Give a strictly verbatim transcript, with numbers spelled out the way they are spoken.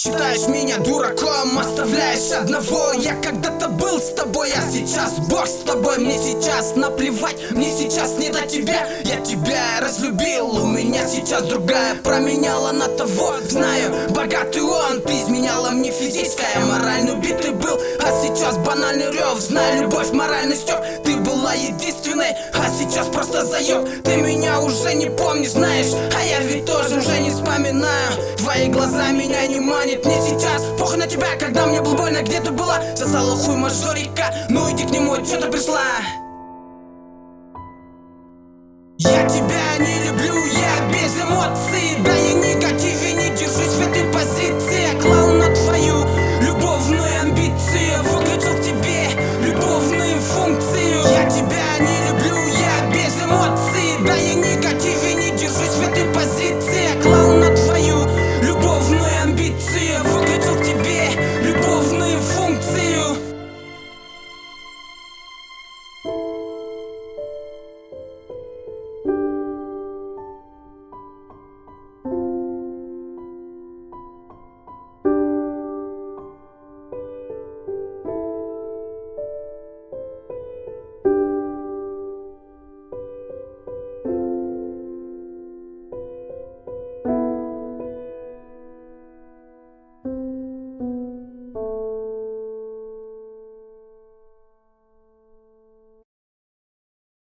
Считаешь меня дураком, оставляешь одного. Я когда-то был с тобой, а сейчас Бог с тобой. Мне сейчас наплевать, мне сейчас не до тебя. Я тебя разлюбил, у меня сейчас другая променяла на того. Знаю, богатый он, ты изменяла мне физическая. Морально убитый был, а сейчас банальный рев. Знаю, любовь, моральный стёб, ты была единственной, а сейчас просто заёб. Ты меня уже не помнишь, знаешь, а я ведь тоже уже не вспоминаю. Твои глаза меня не манят, мне сейчас похуй на тебя. Когда мне было больно, где ты была? Сосала хуй мажорика, ну иди к нему, чё ты пришла? Я тебя не люблю, я без эмоций, да я не